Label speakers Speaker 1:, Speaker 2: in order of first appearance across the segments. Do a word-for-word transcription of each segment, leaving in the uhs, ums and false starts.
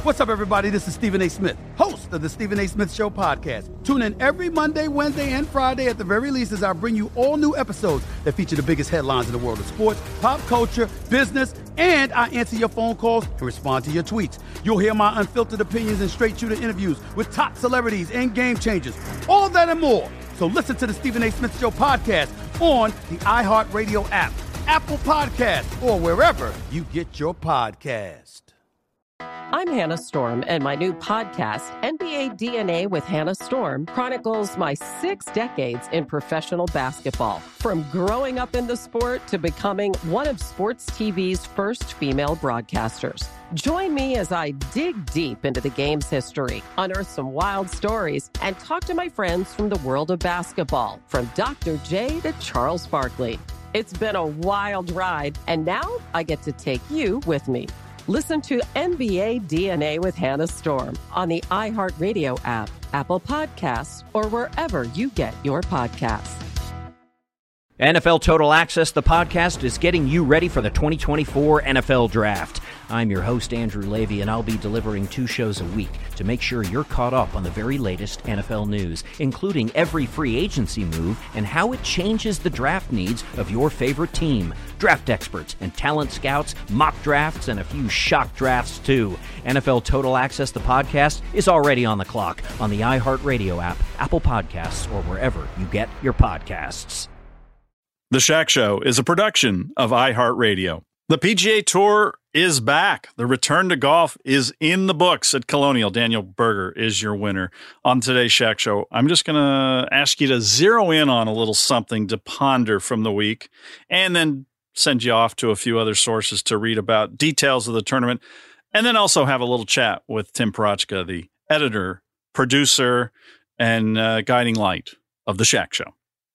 Speaker 1: What's up, everybody? This is Stephen A. Smith, host of the Stephen A. Smith Show podcast. Tune in every Monday, Wednesday, and Friday at the very least as I bring you all new episodes that feature the biggest headlines in the world of sports, pop culture, business, and I answer your phone calls and respond to your tweets. You'll hear my unfiltered opinions and straight-shooter interviews with top celebrities and game changers. All that and more. So listen to the Stephen A. Smith Show podcast on the iHeartRadio app, Apple Podcasts, or wherever you get your podcast.
Speaker 2: I'm Hannah Storm, and my new podcast, N B A D N A with Hannah Storm, chronicles my six decades in professional basketball. From growing up in the sport to becoming one of sports T V's first female broadcasters. Join me as I dig deep into the game's history, unearth some wild stories, and talk to my friends from the world of basketball, from Doctor J to Charles Barkley. It's been a wild ride, and now I get to take you with me. Listen to N B A D N A with Hannah Storm on the iHeartRadio app, Apple Podcasts, or wherever you get your podcasts.
Speaker 3: N F L Total Access, the podcast, is getting you ready for the twenty twenty-four N F L Draft. I'm your host, Andrew Levy, and I'll be delivering two shows a week to make sure you're caught up on the very latest N F L news, including every free agency move and how it changes the draft needs of your favorite team. Draft experts and talent scouts, mock drafts, and a few shock drafts, too. N F L Total Access, the podcast, is already on the clock on the iHeartRadio app, Apple Podcasts, or wherever you get your podcasts.
Speaker 4: The Shaq Show is a production of iHeartRadio. The P G A Tour is back. The return to golf is in the books at Colonial. Daniel Berger is your winner. On today's Shaq Show, I'm just going to ask you to zero in on a little something to ponder from the week, and then send you off to a few other sources to read about details of the tournament, and then also have a little chat with Tim Parachka, the editor, producer, and uh, guiding light of The Shaq Show.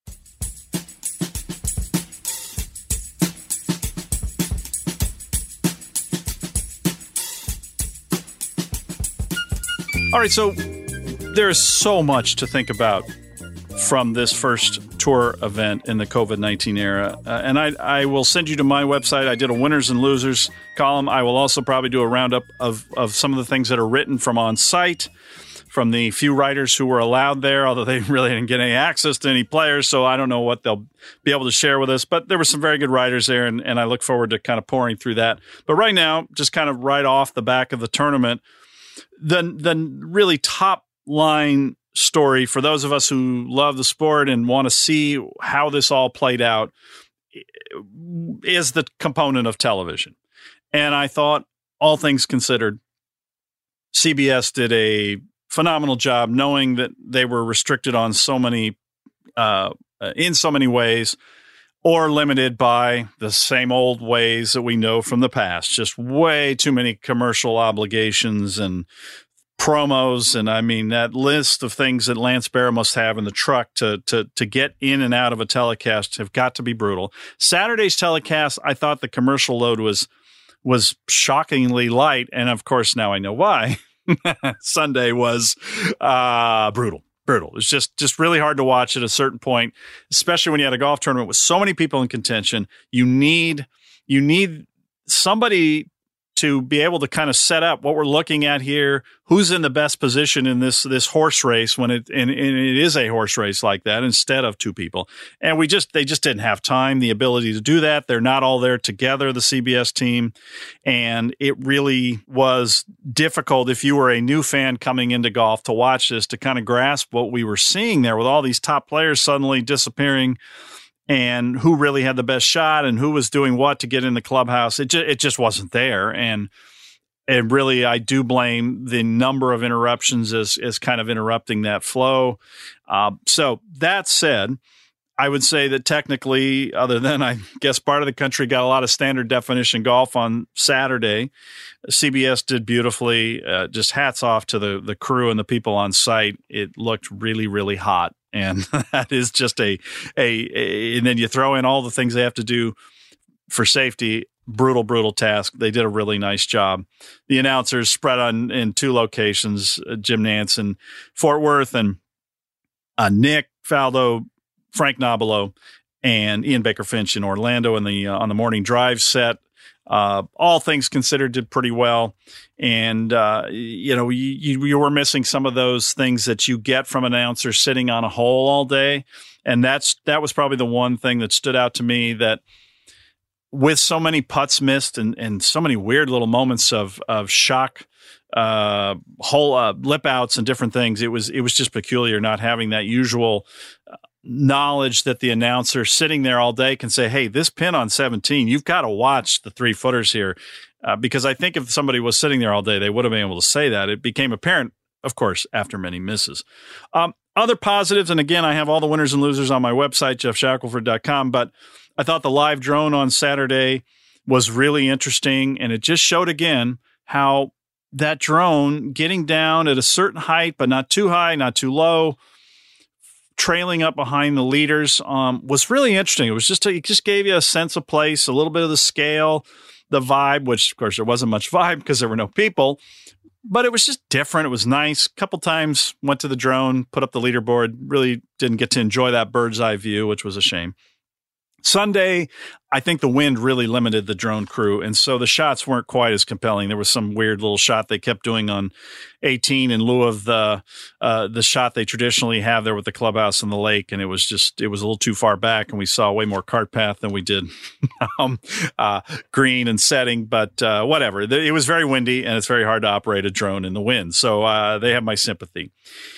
Speaker 4: All right, so there's so much to think about from this first tour event in the covid nineteen era. Uh, and I, I will send you to my website. I did a winners and losers column. I will also probably do a roundup of, of some of the things that are written from on site, from the few writers who were allowed there, although they really didn't get any access to any players. So I don't know what they'll be able to share with us. But there were some very good writers there, and, and I look forward to kind of pouring through that. But right now, just kind of right off the back of the tournament, the the really top line story for those of us who love the sport and want to see how this all played out is the component of television. And I thought, all things considered, C B S did a phenomenal job, knowing that they were restricted on so many, uh, in so many ways, or limited by the same old ways that we know from the past. Just way too many commercial obligations and promos. And I mean, that list of things that Lance Baer must have in the truck to, to, to get in and out of a telecast have got to be brutal. Saturday's telecast, I thought the commercial load was, was shockingly light. And of course, now I know why. Sunday was uh, brutal. Brutal. It's just just really hard to watch at a certain point, especially when you had a golf tournament with so many people in contention. You need you need somebody to be able to kind of set up what we're looking at here, who's in the best position in this this horse race when it and, and it is a horse race like that instead of two people. And we just they just didn't have time, the ability to do that. They're not all there together, the C B S team, and it really was difficult if you were a new fan coming into golf to watch this to kind of grasp what we were seeing there with all these top players suddenly disappearing. And who really had the best shot and who was doing what to get in the clubhouse. It, ju- it just wasn't there. And and really, I do blame the number of interruptions as, as kind of interrupting that flow. Uh, so that said, I would say that technically, other than I guess part of the country got a lot of standard definition golf on Saturday, C B S did beautifully. Uh, just hats off to the, the crew and the people on site. It looked really, really hot. And that is just a, a, a, and then you throw in all the things they have to do for safety. Brutal, brutal task. They did a really nice job. The announcers spread on in two locations, uh, Jim Nantz in Fort Worth and uh, Nick Faldo, Frank Nobilo, and Ian Baker Finch in Orlando in the uh, on the morning drive set. uh, all things considered, did pretty well. And, uh, you know, you, you, you were missing some of those things that you get from an announcer sitting on a hole all day. And that's that was probably the one thing that stood out to me, that with so many putts missed and, and so many weird little moments of of shock, uh, hole uh, lip outs and different things, it was it was just peculiar not having that usual knowledge that the announcer sitting there all day can say, hey, this pin on seventeen, you've got to watch the three footers here. Uh, because I think if somebody was sitting there all day, they would have been able to say that. It became apparent, of course, after many misses. Um, other positives, and again, I have all the winners and losers on my website, jeff shackelford dot com, but I thought the live drone on Saturday was really interesting, and it just showed again how that drone getting down at a certain height, but not too high, not too low, trailing up behind the leaders, um, was really interesting. It was just, a, it just gave you a sense of place, a little bit of the scale, the vibe, which of course there wasn't much vibe because there were no people, but it was just different. It was nice. A couple times went to the drone, put up the leaderboard, really didn't get to enjoy that bird's eye view, which was a shame. Sunday, I think the wind really limited the drone crew, and so the shots weren't quite as compelling. There was some weird little shot they kept doing on eighteen in lieu of the uh, the shot they traditionally have there with the clubhouse and the lake, and it was just it was a little too far back, and we saw way more cart path than we did um, uh, green and setting. But uh, whatever, it was very windy, and it's very hard to operate a drone in the wind, so uh, they have my sympathy.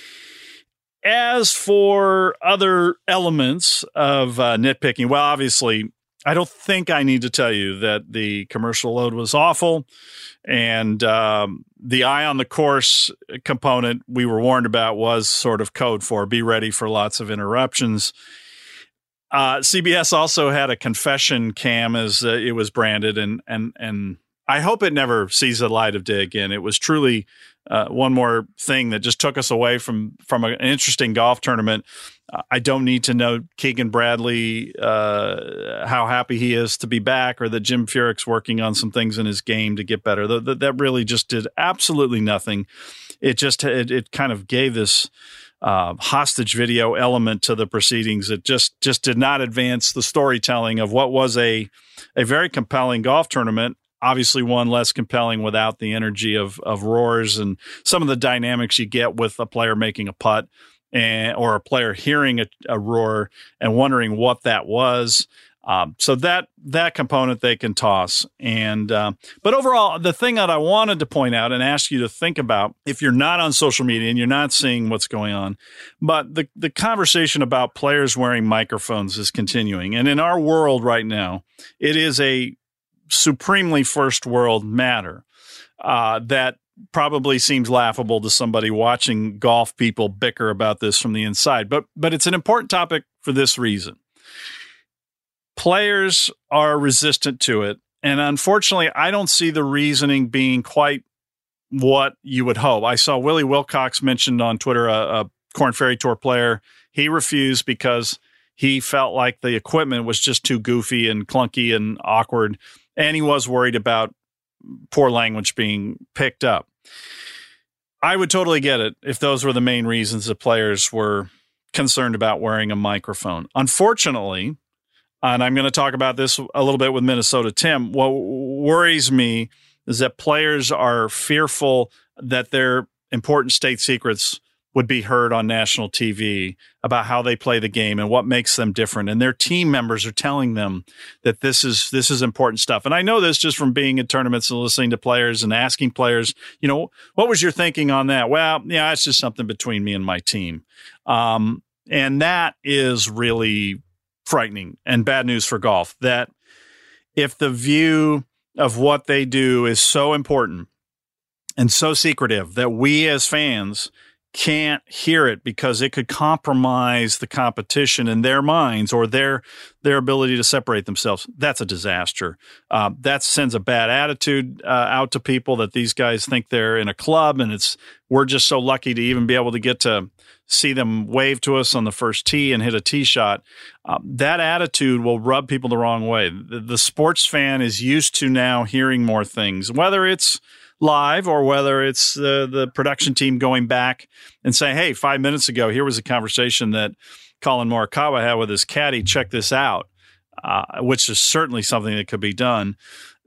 Speaker 4: As for other elements of uh, nitpicking, well, obviously, I don't think I need to tell you that the commercial load was awful, and um, the eye on the course component we were warned about was sort of code for be ready for lots of interruptions. Uh, C B S also had a confession cam, as uh, it was branded, and and and I hope it never sees the light of day again. It was truly Uh, one more thing that just took us away from from an interesting golf tournament. Uh, I don't need to know Keegan Bradley, uh, how happy he is to be back, or that Jim Furyk's working on some things in his game to get better. The, the, that really just did absolutely nothing. It just it, it kind of gave this uh, hostage video element to the proceedings. It just just did not advance the storytelling of what was a a very compelling golf tournament. Obviously, one less compelling without the energy of of roars and some of the dynamics you get with a player making a putt, and or a player hearing a, a roar and wondering what that was. Um, so that that component they can toss. And uh, but overall, the thing that I wanted to point out and ask you to think about, if you're not on social media and you're not seeing what's going on, but the the conversation about players wearing microphones is continuing. And in our world right now, it is a supremely first world matter uh, that probably seems laughable to somebody watching golf people bicker about this from the inside. But but it's an important topic for this reason. Players are resistant to it. And unfortunately, I don't see the reasoning being quite what you would hope. I saw Willie Wilcox mentioned on Twitter, a, a Korn Ferry Tour player. He refused because he felt like the equipment was just too goofy and clunky and awkward. And he was worried about poor language being picked up. I would totally get it if those were the main reasons the players were concerned about wearing a microphone. Unfortunately, and I'm going to talk about this a little bit with Minnesota Tim, what worries me is that players are fearful that their important state secrets would be heard on national T V about how they play the game and what makes them different. And their team members are telling them that this is this is important stuff. And I know this just from being at tournaments and listening to players and asking players, you know, what was your thinking on that? Well, yeah, it's just something between me and my team. Um, and that is really frightening and bad news for golf, that if the view of what they do is so important and so secretive that we as fans can't hear it because it could compromise the competition in their minds or their their ability to separate themselves, that's a disaster. Uh, that sends a bad attitude uh, out to people that these guys think they're in a club, and it's we're just so lucky to even be able to get to see them wave to us on the first tee and hit a tee shot. Uh, that attitude will rub people the wrong way. The, the sports fan is used to now hearing more things, whether it's live or whether it's the, the production team going back and saying, hey, five minutes ago, here was a conversation that Colin Morikawa had with his caddy. Check this out, uh, which is certainly something that could be done.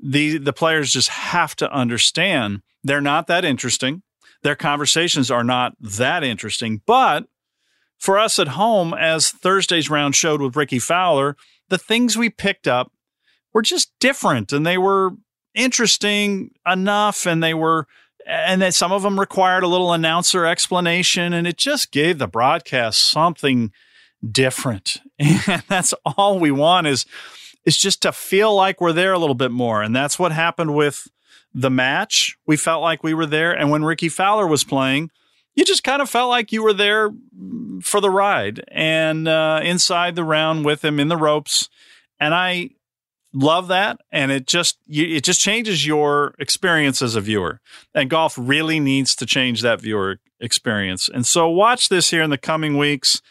Speaker 4: the the players just have to understand they're not that interesting. Their conversations are not that interesting. But for us at home, as Thursday's round showed with Ricky Fowler, the things we picked up were just different, and they were interesting enough, and they were, and that some of them required a little announcer explanation, and it just gave the broadcast something different. And that's all we want is, is just to feel like we're there a little bit more. And that's what happened with the match. We felt like we were there. And when Ricky Fowler was playing, you just kind of felt like you were there for the ride and uh, inside the round with him in the ropes. And I love that. And it just, you, it just changes your experience as a viewer. And golf really needs to change that viewer experience. And so watch this here in the coming weeks.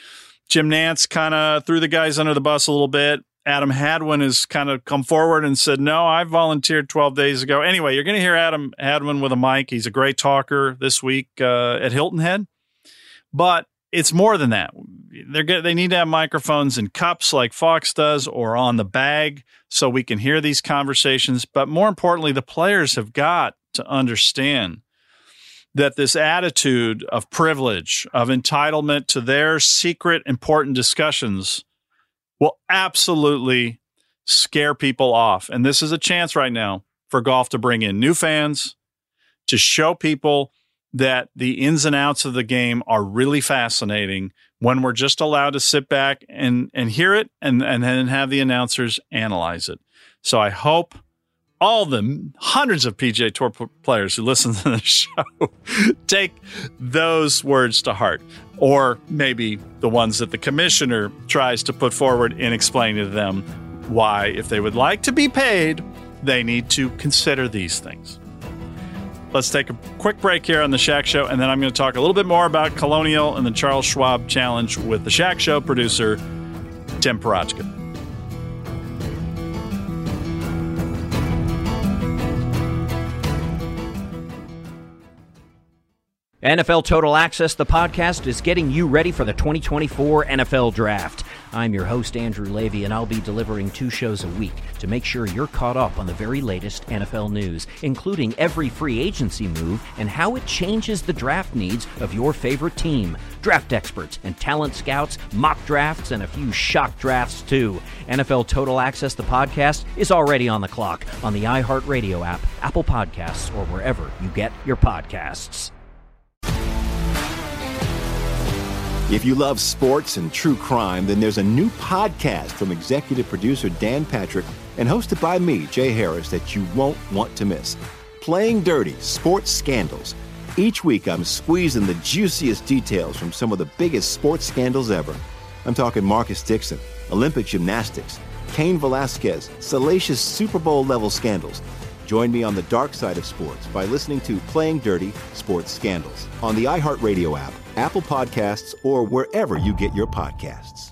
Speaker 4: Jim Nantz kind of threw the guys under the bus a little bit. Adam Hadwin has kind of come forward and said, no, I volunteered twelve days ago. Anyway, you're going to hear Adam Hadwin with a mic. He's a great talker this week uh, at Hilton Head. But it's more than that. They're get, they need to have microphones in cups like Fox does or on the bag so we can hear these conversations. But more importantly, the players have got to understand that this attitude of privilege, of entitlement to their secret important discussions will absolutely scare people off. And this is a chance right now for golf to bring in new fans, to show people that the ins and outs of the game are really fascinating when we're just allowed to sit back and, and hear it and, and then have the announcers analyze it. So I hope all the hundreds of P G A Tour players who listen to the show take those words to heart, or maybe the ones that the commissioner tries to put forward in explaining to them why, if they would like to be paid, they need to consider these things. Let's take a quick break here on the Shaq Show, and then I'm going to talk a little bit more about Colonial and the Charles Schwab Challenge with the Shaq Show producer, Tim Parachka.
Speaker 3: N F L Total Access, the podcast, is getting you ready for the twenty twenty-four N F L Draft. I'm your host, Andrew Levy, and I'll be delivering two shows a week to make sure you're caught up on the very latest N F L news, including every free agency move and how it changes the draft needs of your favorite team. Draft experts and talent scouts, mock drafts, and a few shock drafts, too. N F L Total Access, the podcast, is already on the clock on the iHeartRadio app, Apple Podcasts, or wherever you get your podcasts.
Speaker 5: If you love sports and true crime, then there's a new podcast from executive producer Dan Patrick and hosted by me, Jay Harris, that you won't want to miss. Playing Dirty: Sports Scandals. Each week, I'm squeezing the juiciest details from some of the biggest sports scandals ever. I'm talking Marcus Dixon, Olympic gymnastics, Cain Velasquez, salacious Super Bowl-level scandals. Join me on the dark side of sports by listening to Playing Dirty: Sports Scandals on the iHeartRadio app, Apple Podcasts, or wherever you get your podcasts.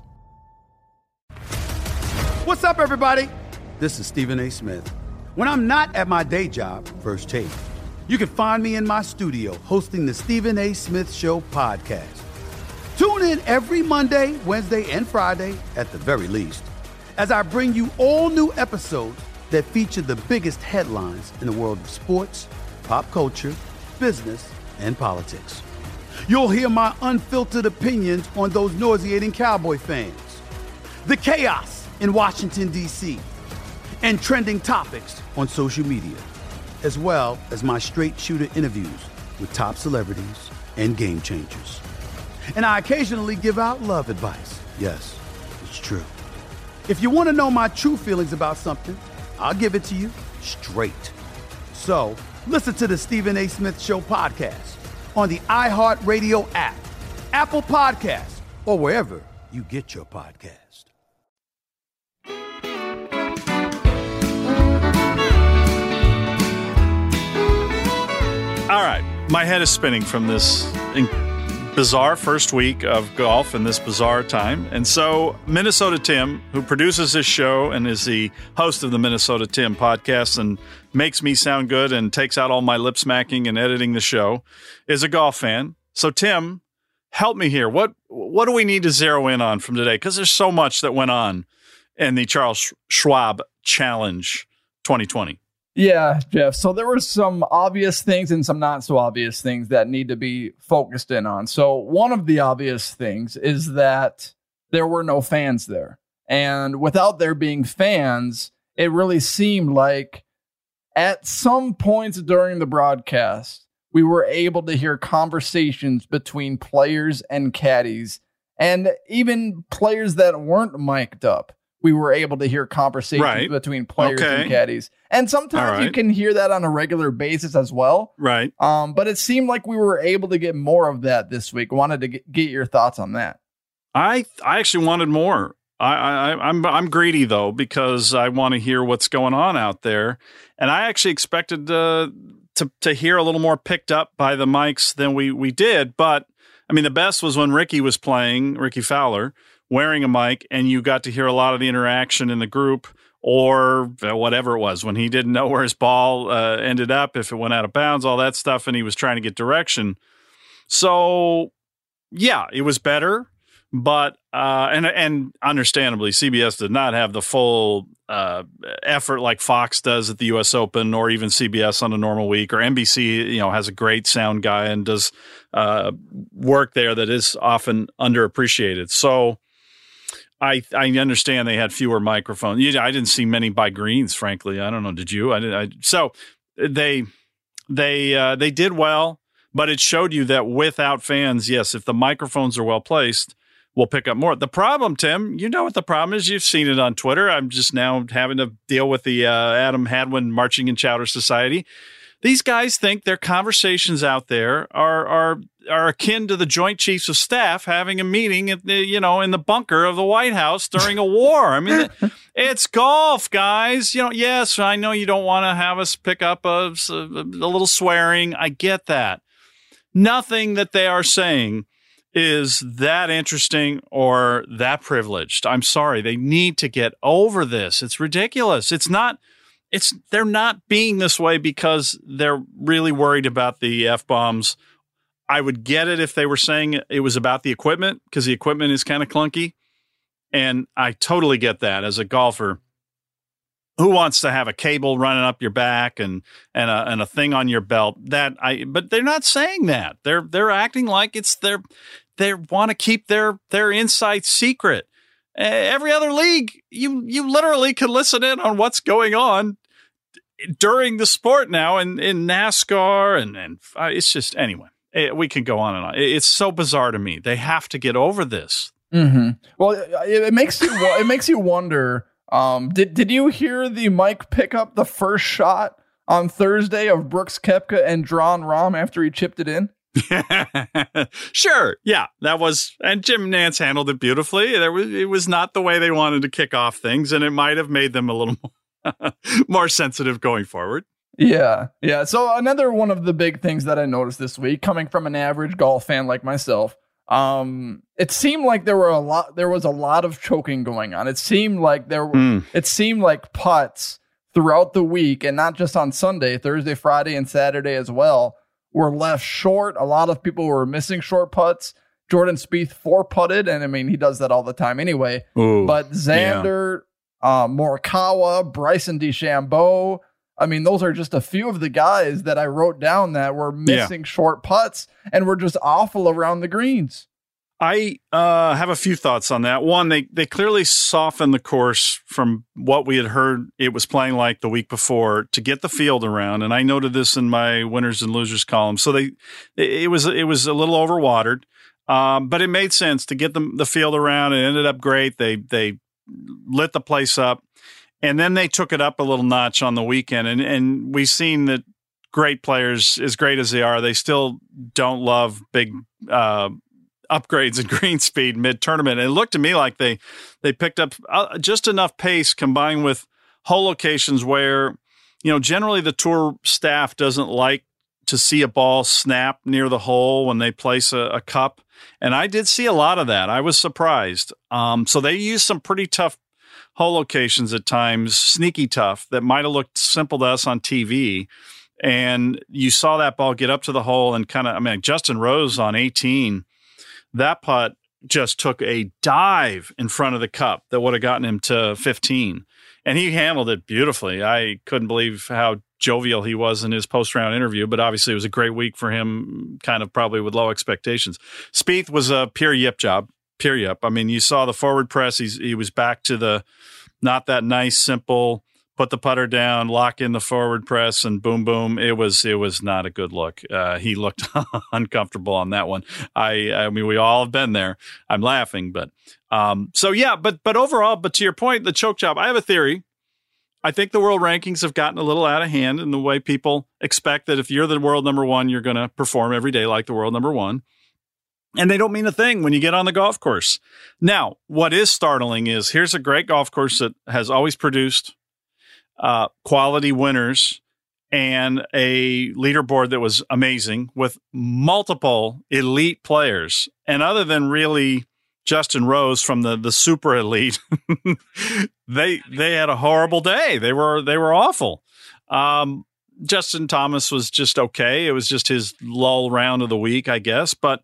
Speaker 1: What's up, everybody? This is Stephen A. Smith. When I'm not at my day job, First Take, you can find me in my studio hosting the Stephen A. Smith Show podcast. Tune in every Monday, Wednesday, and Friday, at the very least, as I bring you all new episodes that feature the biggest headlines in the world of sports, pop culture, business, and politics. You'll hear my unfiltered opinions on those nauseating Cowboy fans, the chaos in Washington, D C, and trending topics on social media, as well as my straight shooter interviews with top celebrities and game changers. And I occasionally give out love advice. Yes, it's true. If you want to know my true feelings about something, I'll give it to you straight. So, listen to the Stephen A. Smith Show podcast on the iHeartRadio app, Apple Podcasts, or wherever you get your podcast.
Speaker 4: All right. My head is spinning from this bizarre first week of golf in this bizarre time. And so Minnesota Tim, who produces this show and is the host of the Minnesota Tim podcast and makes me sound good and takes out all my lip smacking and editing the show, is a golf fan. So Tim, help me here. What what do we need to zero in on from today? Because there's so much that went on in the Charles Schwab Challenge twenty twenty.
Speaker 6: Yeah, Jeff. So there were some obvious things and some not so obvious things that need to be focused in on. So one of the obvious things is that there were no fans there. And without there being fans, it really seemed like at some points during the broadcast, we were able to hear conversations between players and caddies, and even players that weren't mic'd up. We were able to hear conversations right. between players okay. and caddies. And sometimes right. you can hear that on a regular basis as well.
Speaker 4: Right.
Speaker 6: Um, but it seemed like we were able to get more of that this week. Wanted to get, get your thoughts on that.
Speaker 4: I I actually wanted more. I, I, I'm I'm greedy, though, because I want to hear what's going on out there. And I actually expected uh, to to hear a little more picked up by the mics than we, we did. But, I mean, the best was when Ricky was playing, Ricky Fowler, wearing a mic, and you got to hear a lot of the interaction in the group or whatever it was when he didn't know where his ball uh, ended up, if it went out of bounds, all that stuff, and he was trying to get direction. So, yeah, it was better, but uh, and and understandably, C B S did not have the full uh, effort like Fox does at the U S Open, or even C B S on a normal week, or N B C, you know, has a great sound guy and does uh, work there that is often underappreciated. So, I I understand they had fewer microphones. I didn't see many by greens, frankly. I don't know. Did you? I did. I, so they they uh, they did well, but it showed you that without fans, yes, if the microphones are well placed, we'll pick up more. The problem, Tim, you know what the problem is. You've seen it on Twitter. I'm just now having to deal with the uh, Adam Hadwin Marching in Chowder Society. These guys think their conversations out there are are are akin to the Joint Chiefs of Staff having a meeting at the, you know, in the bunker of the White House during a war. I mean, it's golf, guys. You know, yes, I know you don't want to have us pick up a, a, a little swearing. I get that. Nothing that they are saying is that interesting or that privileged. I'm sorry. They need to get over this. It's ridiculous. It's not. It's they're not being this way because they're really worried about the F-bombs. I would get it if they were saying it was about the equipment, because the equipment is kind of clunky. And I totally get that as a golfer. Who wants to have a cable running up your back and and a, and a thing on your belt? That I but they're not saying that. They're they're acting like it's their they want to keep their their insight secret. Uh, every other league, you you literally can listen in on what's going on during the sport now, and in NASCAR, and and uh, it's just anyway. It, we can go on and on. It, it's so bizarre to me. They have to get over this.
Speaker 6: Mm-hmm. Well, it, it makes you it makes you wonder. Um, did did you hear the mic pick up the first shot on Thursday of Brooks Koepka and Jon Rahm after he chipped it in?
Speaker 4: Sure. Yeah, that was, and Jim Nantz handled it beautifully. There was, it was not the way they wanted to kick off things, and it might have made them a little more, more sensitive going forward.
Speaker 6: Yeah. Yeah. So another one of the big things that I noticed this week, coming from an average golf fan like myself, um, it seemed like there were a lot, there was a lot of choking going on. It seemed like there were, mm. it seemed like putts throughout the week, and not just on Sunday, Thursday, Friday, and Saturday as well, were left short. A lot of people were missing short putts. Jordan Spieth four putted, and I mean, he does that all the time anyway. Ooh, but Xander, yeah. uh, Morikawa, Bryson DeChambeau, I mean, those are just a few of the guys that I wrote down that were missing yeah. short putts and were just awful around the greens.
Speaker 4: I uh, have a few thoughts on that. One, they they clearly softened the course from what we had heard it was playing like the week before to get the field around, and I noted this in my winners and losers column. So they it was it was a little overwatered, um, but it made sense to get the the field around. It ended up great. They they lit the place up, and then they took it up a little notch on the weekend, and and we've seen that great players, as great as they are, they still don't love big. Uh, upgrades in green speed mid-tournament. And it looked to me like they they picked up uh, just enough pace combined with hole locations where, you know, generally the tour staff doesn't like to see a ball snap near the hole when they place a, a cup. And I did see a lot of that. I was surprised. Um, so they used some pretty tough hole locations at times, sneaky tough, that might have looked simple to us on T V. And you saw that ball get up to the hole and kind of, I mean, Justin Rose on eighteen, that putt just took a dive in front of the cup that would have gotten him to fifteen. and he handled it beautifully. I couldn't believe how jovial he was in his post-round interview, but obviously it was a great week for him, kind of probably with low expectations. Spieth was a pure yip job, pure yip. I mean, you saw the forward press. He's, he was back to the not that nice, simple, put the putter down, lock in the forward press, and boom, boom. It was it was not a good look. Uh, he looked uncomfortable on that one. I I mean, we all have been there. I'm laughing, but um, so yeah, but but overall, but to your point, the choke job. I have a theory. I think the world rankings have gotten a little out of hand in the way people expect that if you're the world number one, you're going to perform every day like the world number one. And they don't mean a thing when you get on the golf course. Now, what is startling is here's a great golf course that has always produced uh, quality winners and a leaderboard that was amazing with multiple elite players. And other than really Justin Rose from the, the super elite, they they had a horrible day. They were they were awful. Um, Justin Thomas was just okay. It was just his lull round of the week, I guess. But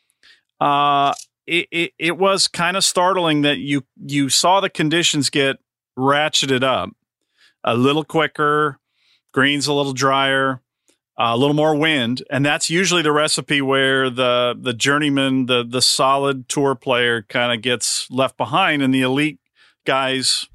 Speaker 4: uh, it, it it was kind of startling that you you saw the conditions get ratcheted up a little quicker, greens a little drier, Uh, a little more wind, and that's usually the recipe where the the journeyman, the the solid tour player kind of gets left behind and the elite guys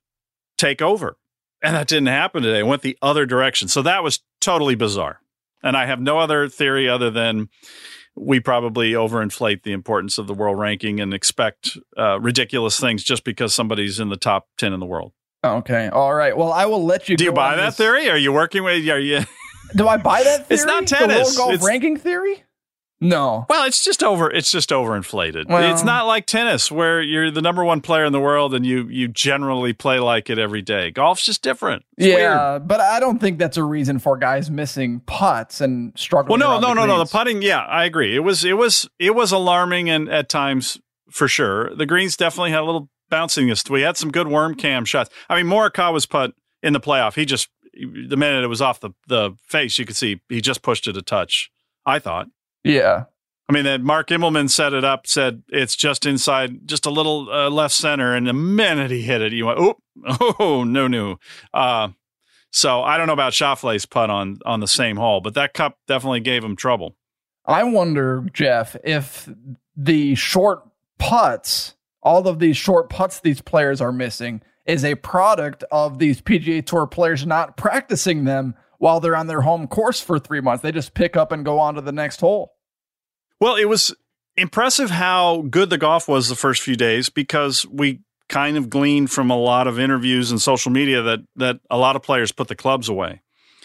Speaker 4: take over. And that didn't happen today. It went the other direction. So that was totally bizarre. And I have no other theory other than we probably overinflate the importance of the world ranking and expect uh, ridiculous things just because somebody's in the top ten in the world.
Speaker 6: Okay. All right. Well, I will let you
Speaker 4: Do
Speaker 6: go
Speaker 4: you buy
Speaker 6: on
Speaker 4: that
Speaker 6: this.
Speaker 4: theory? Are you working with, are you...
Speaker 6: Do I buy that theory?
Speaker 4: It's not
Speaker 6: The
Speaker 4: tennis.
Speaker 6: world golf
Speaker 4: It's-
Speaker 6: ranking theory? No.
Speaker 4: Well, it's just over. It's just overinflated.
Speaker 6: Well-
Speaker 4: It's not like tennis where you're the number one player in the world and you you generally play like it every day. Golf's just different. It's
Speaker 6: yeah,
Speaker 4: weird.
Speaker 6: but I don't think that's a reason for guys missing putts and
Speaker 4: Well,
Speaker 6: struggling.
Speaker 4: no,
Speaker 6: around
Speaker 4: no,
Speaker 6: the
Speaker 4: no, no. The
Speaker 6: greens.
Speaker 4: putting, yeah, I agree. It was it was it was alarming and at times for sure. The greens definitely had a little bounciness. We had some good worm cam shots. I mean, Morikawa's putt in the playoff, he just the minute it was off the the face, you could see he just pushed it a touch. I thought.
Speaker 6: Yeah.
Speaker 4: I mean, that Mark Immelman set it up, said it's just inside, just a little uh, left center. And the minute he hit it, you went, oh, oh, no, no. Uh, so I don't know about Schauffele's putt on, on the same hole, but that cup definitely gave him trouble.
Speaker 6: I wonder, Jeff, if the short putts, all of these short putts these players are missing, is a product of these P G A Tour players not practicing them while they're on their home course for three months. They just pick up and go on to the next hole.
Speaker 4: Well, it was impressive how good the golf was the first few days because we kind of gleaned from a lot of interviews and social media that that a lot of players put the clubs away.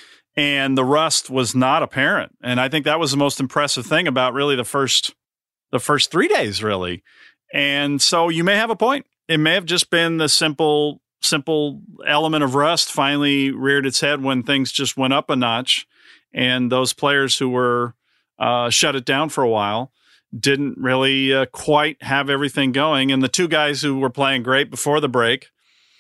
Speaker 4: And the rust was not apparent. And I think that was the most impressive thing about really the first the first three days, really. And so you may have a point. It may have just been the simple simple element of rust finally reared its head when things just went up a notch. And those players who were Uh, shut it down for a while, didn't really uh, quite have everything going. And the two guys who were playing great before the break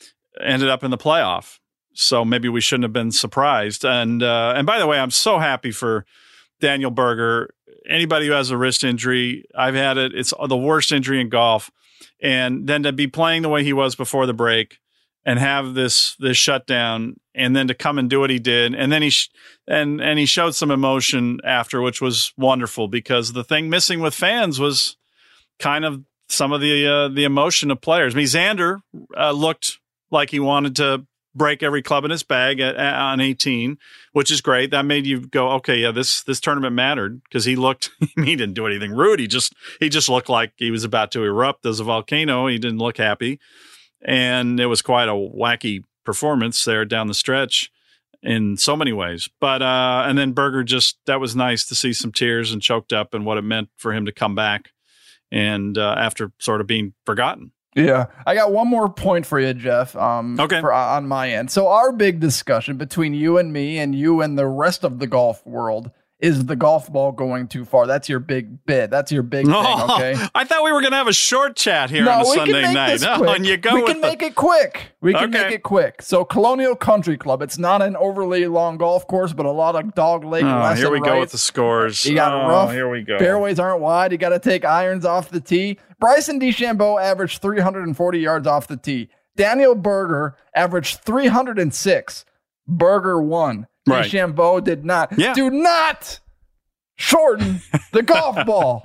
Speaker 4: ended up in the playoff. So maybe we shouldn't have been surprised. And uh, and by the way, I'm so happy for Daniel Berger. Anybody who has a wrist injury, I've had it. It's the worst injury in golf. And then to be playing the way he was before the break and have this this shutdown, and then to come and do what he did, and then he sh- and and he showed some emotion after, which was wonderful because the thing missing with fans was kind of some of the uh, the emotion of players. I mean, Xander uh, looked like he wanted to break every club in his bag at, at, on eighteen, which is great. That made you go, okay, yeah, this this tournament mattered because he looked. He didn't do anything rude. He just he just looked like he was about to erupt as a volcano. He didn't look happy. And it was quite a wacky performance there down the stretch in so many ways. But, uh, and then Berger just, that was nice to see some tears and choked up and what it meant for him to come back and uh, after sort of being forgotten.
Speaker 6: Yeah. I got one more point for you, Jeff. Um,
Speaker 4: Okay.
Speaker 6: For, on my end. So our big discussion between you and me and you and the rest of the golf world is the golf ball going too far. That's your big bit. That's your big thing, okay?
Speaker 4: Oh, I thought we were going to have a short chat here
Speaker 6: no,
Speaker 4: on a
Speaker 6: we
Speaker 4: Sunday
Speaker 6: can make
Speaker 4: night.
Speaker 6: This
Speaker 4: No,
Speaker 6: quick.
Speaker 4: and you go
Speaker 6: we
Speaker 4: with
Speaker 6: can
Speaker 4: the-
Speaker 6: make it quick. We can
Speaker 4: Okay.
Speaker 6: make it quick. So Colonial Country Club, it's not an overly long golf course, but a lot of dog leg
Speaker 4: Oh,
Speaker 6: left
Speaker 4: here we
Speaker 6: and
Speaker 4: go
Speaker 6: right.
Speaker 4: with the scores.
Speaker 6: You got
Speaker 4: oh,
Speaker 6: rough.
Speaker 4: Here we go.
Speaker 6: Fairways aren't wide. You got to take irons off the tee. Bryson DeChambeau averaged three hundred forty yards off the tee. Daniel Berger averaged three hundred six. Berger won.
Speaker 4: Right.
Speaker 6: DeChambeau did not.
Speaker 4: Yeah.
Speaker 6: Do not shorten the golf ball.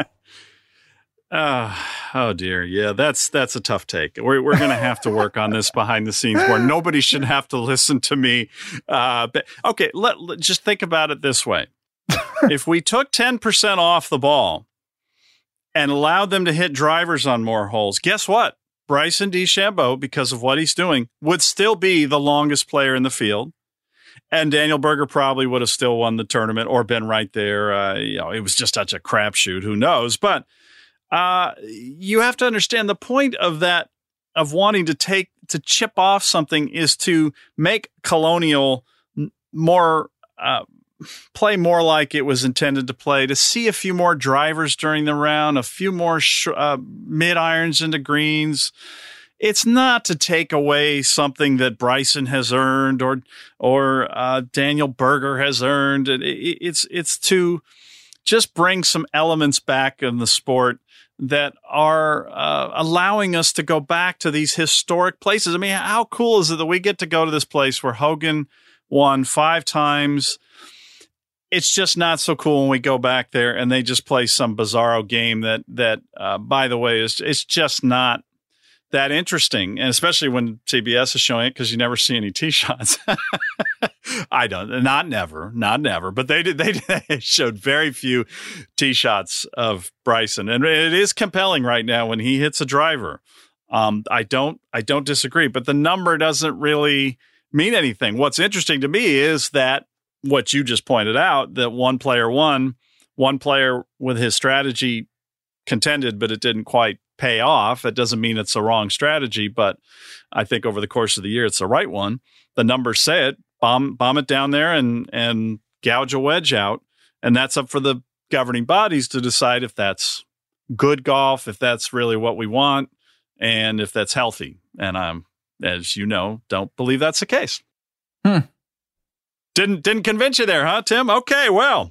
Speaker 4: Uh, oh dear. Yeah, that's that's a tough take. We're we're going to have to work on this behind the scenes where nobody should have to listen to me. Uh, but, okay, let, let just think about it this way. If we took ten percent off the ball and allowed them to hit drivers on more holes, guess what? Bryson DeChambeau, because of what he's doing, would still be the longest player in the field. And Daniel Berger probably would have still won the tournament or been right there. Uh, you know, it was just such a crapshoot. Who knows? But uh, you have to understand the point of that, of wanting to take, to chip off something is to make Colonial more, uh, play more like it was intended to play, to see a few more drivers during the round, a few more sh- uh, mid irons into greens. It's not to take away something that Bryson has earned or or uh, Daniel Berger has earned. It, it, it's it's to just bring some elements back in the sport that are uh, allowing us to go back to these historic places. I mean, how cool is it that we get to go to this place where Hogan won five times? It's just not so cool when we go back there and they just play some bizarro game that, that uh, by the way, is it's just not that interesting. And especially when C B S is showing it, because you never see any tee shots. I don't, not never, not never, but they did, they, they showed very few tee shots of Bryson. And it is compelling right now when he hits a driver. Um, I don't, I don't disagree, but the number doesn't really mean anything. What's interesting to me is that what you just pointed out, that one player won, one player with his strategy contended, but it didn't quite pay off. That doesn't mean it's the wrong strategy, but I think over the course of the year, it's the right one. The numbers say it, bomb, bomb it down there and, and gouge a wedge out. And that's up for the governing bodies to decide if that's good golf, if that's really what we want, and if that's healthy. And I'm, as you know, don't believe that's the case.
Speaker 6: Hmm.
Speaker 4: Didn't didn't convince you there, huh, Tim? Okay, well.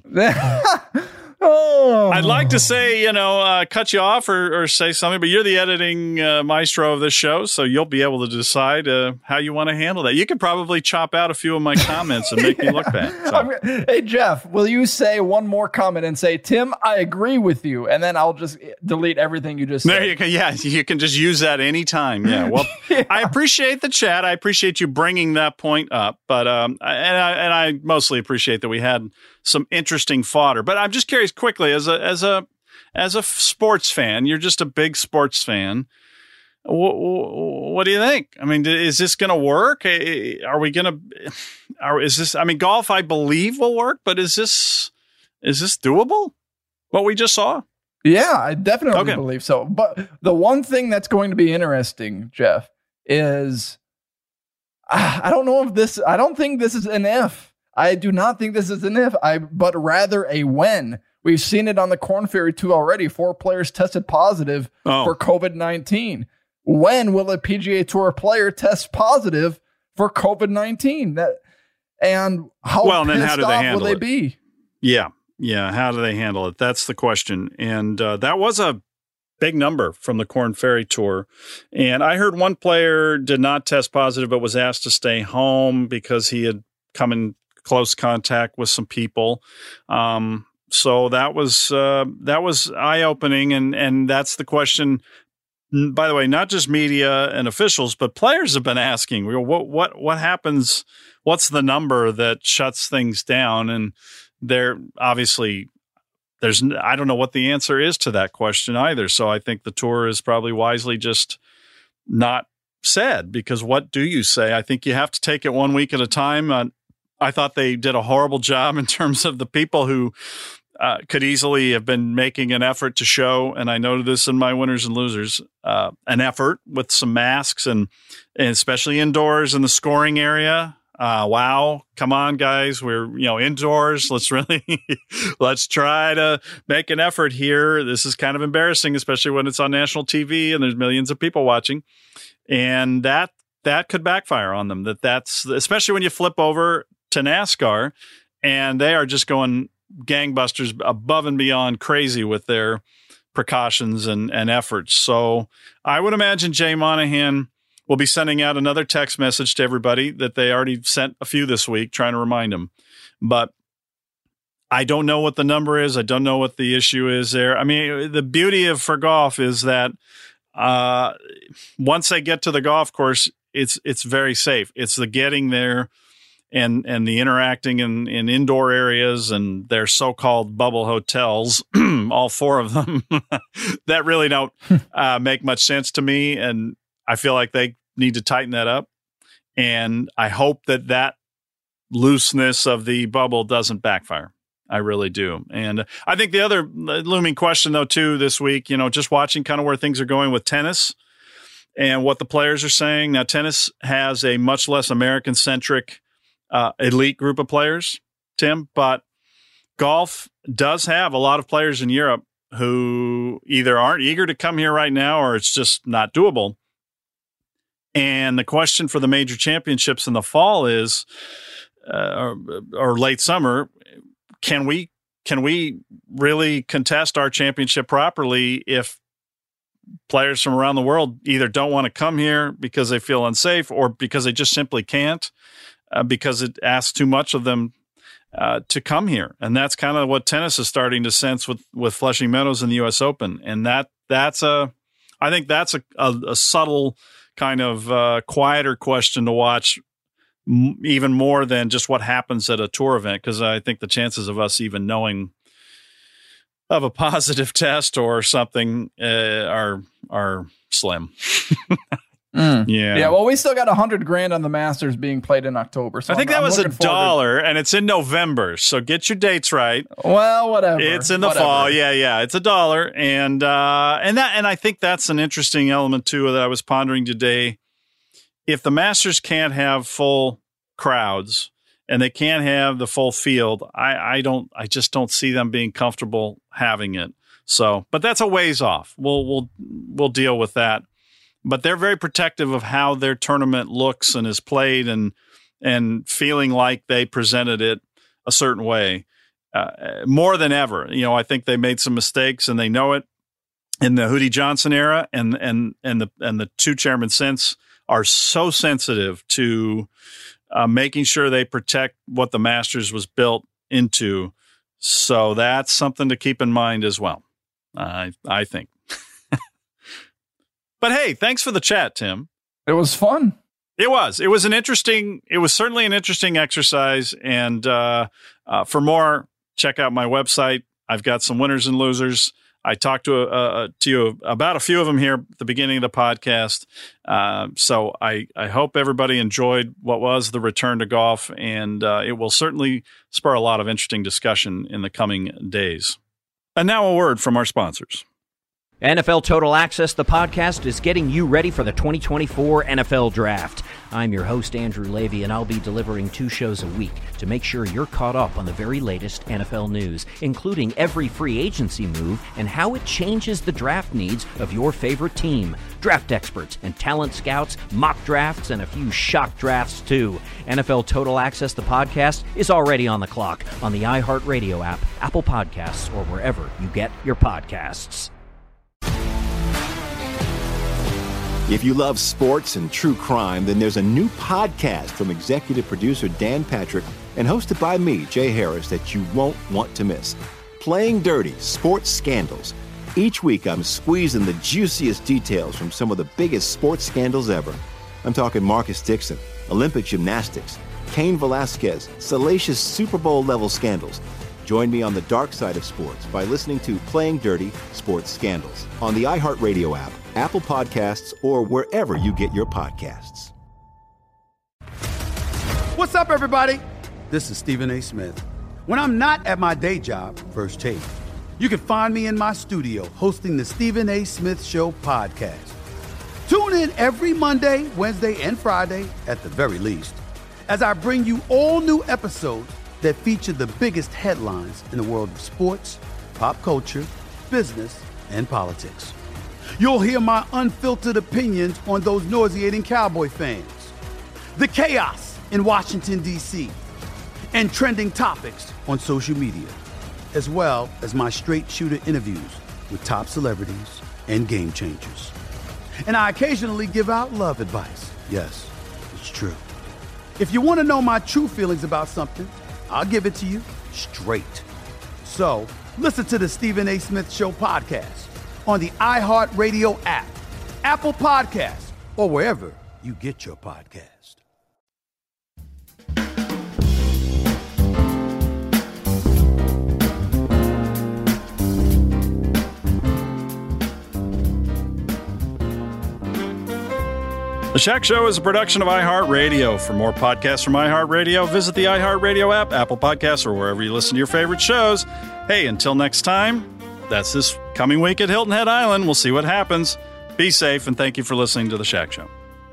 Speaker 6: oh.
Speaker 4: I'd like to say, you know, uh, cut you off or, or say something, but you're the editing uh, maestro of this show, so you'll be able to decide uh, how you want to handle that. You could probably chop out a few of my comments and make yeah. me look bad. So.
Speaker 6: Hey, Jeff, will you say one more comment and say, Tim, I agree with you, and then I'll just delete everything you just said.
Speaker 4: There you go. Yeah, you can just use that anytime. Yeah, well, yeah. I appreciate the chat. I appreciate you bringing that point up, but um, and I, and I mostly appreciate that we had some interesting fodder. But I'm just curious quickly, as a as a as a sports fan, you're just a big sports fan. What, what do you think? I mean, is this going to work? Are we going to? Are is this? I mean, golf, I believe, will work, but is this is this doable? What we just saw?
Speaker 6: Yeah, I definitely
Speaker 4: okay.
Speaker 6: believe so. But the one thing that's going to be interesting, Jeff, is I don't know if this. I don't think this is an if. I do not think this is an if, I but rather a when. We've seen it on the Korn Ferry Tour already. Four players tested positive oh. for COVID nineteen. When will a P G A Tour player test positive for COVID nineteen? That and how
Speaker 4: well,
Speaker 6: pissed
Speaker 4: then how do they
Speaker 6: off
Speaker 4: handle
Speaker 6: will they
Speaker 4: it?
Speaker 6: be?
Speaker 4: Yeah, yeah. How do they handle it? That's the question. And uh, that was a big number from the Korn Ferry Tour. And I heard one player did not test positive, but was asked to stay home because he had come in close contact with some people. Um, so that was uh, that was eye-opening, and and that's the question. By the way, not just media and officials, but players have been asking, what what what happens? What's the number that shuts things down? And they're obviously there's I don't know what the answer is to that question either. So I think the tour is probably wisely just not said, because what do you say? I think you have to take it one week at a time. Uh, I thought they did a horrible job in terms of the people who uh, could easily have been making an effort to show, and I noted this in my winners and losers, uh, an effort with some masks and, and especially indoors in the scoring area. Uh, wow. Come on, guys. We're, you know, indoors. Let's really, let's try to make an effort here. This is kind of embarrassing, especially when it's on national T V and there's millions of people watching. And that, that could backfire on them. That that's, especially when you flip over to NASCAR and they are just going gangbusters above and beyond crazy with their precautions and, and efforts. So I would imagine Jay Monahan we'll be sending out another text message to everybody that they already sent a few this week, trying to remind them. But I don't know what the number is. I don't know what the issue is there. I mean, the beauty of for golf is that uh, once they get to the golf course, it's it's very safe. It's the getting there and and the interacting in, in indoor areas and their so-called bubble hotels, all four of them, that really don't uh, make much sense to me. And I feel like they need to tighten that up. And I hope that that looseness of the bubble doesn't backfire. I really do. And I think the other looming question, though, too, this week, you know, just watching kind of where things are going with tennis and what the players are saying. Now, tennis has a much less American-centric uh, elite group of players, Tim, but golf does have a lot of players in Europe who either aren't eager to come here right now or it's just not doable. And the question for the major championships in the fall is, uh, or, or late summer, can we can we really contest our championship properly if players from around the world either don't want to come here because they feel unsafe or because they just simply can't uh, because it asks too much of them uh, to come here? And that's kind of what tennis is starting to sense with, with Flushing Meadows in the U S Open. And that that's a I think that's a, a, a subtle kind of uh, quieter question to watch, m- even more than just what happens at a tour event, because I think the chances of us even knowing of a positive test or something uh, are are slim.
Speaker 6: mm.
Speaker 4: Yeah,
Speaker 6: yeah. Well, we still got a hundred grand on the Masters being played in October. So
Speaker 4: I think
Speaker 6: I'm,
Speaker 4: that
Speaker 6: I'm
Speaker 4: was a dollar,
Speaker 6: to...
Speaker 4: and it's in November. So get your dates right.
Speaker 6: Well, whatever.
Speaker 4: It's in the
Speaker 6: whatever.
Speaker 4: fall. Yeah, yeah. It's a dollar, and uh, and that and I think that's an interesting element too that I was pondering today. If the Masters can't have full crowds and they can't have the full field, I, I don't, I just don't see them being comfortable having it. So, but that's a ways off. We'll, we'll, we'll deal with that. But they're very protective of how their tournament looks and is played, and and feeling like they presented it a certain way uh, more than ever. You know, I think they made some mistakes and they know it in the Hootie Johnson era, and and and the and the two chairmen since are so sensitive to uh, making sure they protect what the Masters was built into. So that's something to keep in mind as well, I I think. But hey, thanks for the chat, Tim.
Speaker 6: It was fun.
Speaker 4: It was. It was an interesting, it was certainly an interesting exercise. And uh, uh, for more, check out my website. I've got some winners and losers. I talked to uh, to you about a few of them here at the beginning of the podcast. Uh, so I, I hope everybody enjoyed what was the return to golf, and uh, it will certainly spur a lot of interesting discussion in the coming days. And now a word from our sponsors.
Speaker 3: N F L Total Access, the podcast, is getting you ready for the twenty twenty-four N F L Draft. I'm your host, Andrew Levy, and I'll be delivering two shows a week to make sure you're caught up on the very latest N F L news, including every free agency move and how it changes the draft needs of your favorite team. Draft experts and talent scouts, mock drafts, and a few shock drafts, too. N F L Total Access, the podcast, is already on the clock on the iHeartRadio app, Apple Podcasts, or wherever you get your podcasts.
Speaker 5: If you love sports and true crime, then there's a new podcast from executive producer Dan Patrick and hosted by me, Jay Harris, that you won't want to miss. Playing Dirty: Sports Scandals. Each week, I'm squeezing the juiciest details from some of the biggest sports scandals ever. I'm talking Marcus Dixon, Olympic gymnastics, Cain Velasquez, salacious Super Bowl-level scandals. Join me on the dark side of sports by listening to Playing Dirty: Sports Scandals on the iHeartRadio app, Apple Podcasts, or wherever you get your podcasts.
Speaker 1: What's up, everybody? This is Stephen A. Smith. When I'm not at my day job, First Take, you can find me in my studio hosting the Stephen A. Smith Show podcast. Tune in every Monday, Wednesday, and Friday, at the very least, as I bring you all new episodes that feature the biggest headlines in the world of sports, pop culture, business, and politics. You'll hear my unfiltered opinions on those nauseating Cowboy fans, the chaos in Washington, D C, and trending topics on social media, as well as my straight shooter interviews with top celebrities and game changers. And I occasionally give out love advice. Yes, it's true. If you want to know my true feelings about something, I'll give it to you straight. So, listen to the Stephen A. Smith Show podcast on the iHeartRadio app, Apple Podcasts, or wherever you get your podcast.
Speaker 4: The Shack Show is a production of iHeartRadio. For more podcasts from iHeartRadio, visit the iHeartRadio app, Apple Podcasts, or wherever you listen to your favorite shows. Hey, until next time, that's this coming week at Hilton Head Island. We'll see what happens. Be safe, and thank you for listening to The Shack Show.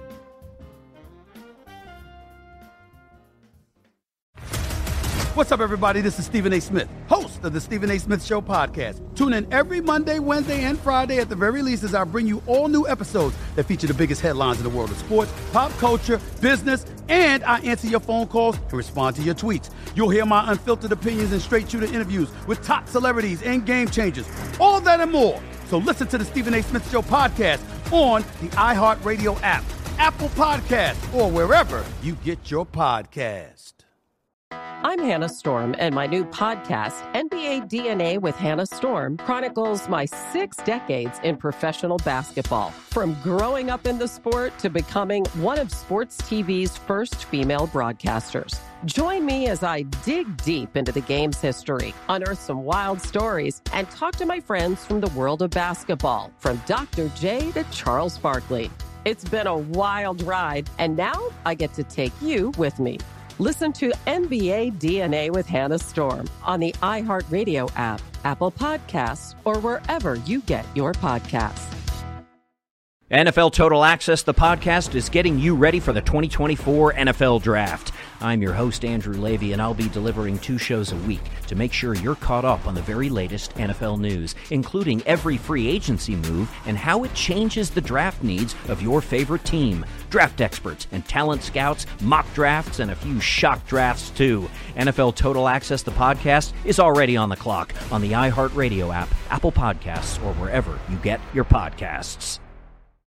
Speaker 1: What's up, everybody? This is Stephen A. Smith, host of the Stephen A. Smith Show podcast. Tune in every Monday, Wednesday, and Friday at the very least as I bring you all new episodes that feature the biggest headlines in the world of sports, pop culture, business, and I answer your phone calls and respond to your tweets. You'll hear my unfiltered opinions and straight-shooter interviews with top celebrities and game changers. All that and more. So listen to the Stephen A. Smith Show podcast on the iHeartRadio app, Apple Podcasts, or wherever you get your podcast.
Speaker 2: I'm Hannah Storm, and my new podcast, N B A D N A with Hannah Storm, chronicles my six decades in professional basketball. From growing up in the sport to becoming one of sports T V's first female broadcasters. Join me as I dig deep into the game's history, unearth some wild stories, and talk to my friends from the world of basketball, from Doctor J to Charles Barkley. It's been a wild ride, and now I get to take you with me. Listen to N B A D N A with Hannah Storm on the iHeartRadio app, Apple Podcasts, or wherever you get your podcasts.
Speaker 3: N F L Total Access, the podcast, is getting you ready for the twenty twenty-four N F L Draft. I'm your host, Andrew Levy, and I'll be delivering two shows a week to make sure you're caught up on the very latest N F L news, including every free agency move and how it changes the draft needs of your favorite team. Draft experts and talent scouts, mock drafts, and a few shock drafts, too. N F L Total Access, the podcast, is already on the clock on the iHeartRadio app, Apple Podcasts, or wherever you get your podcasts.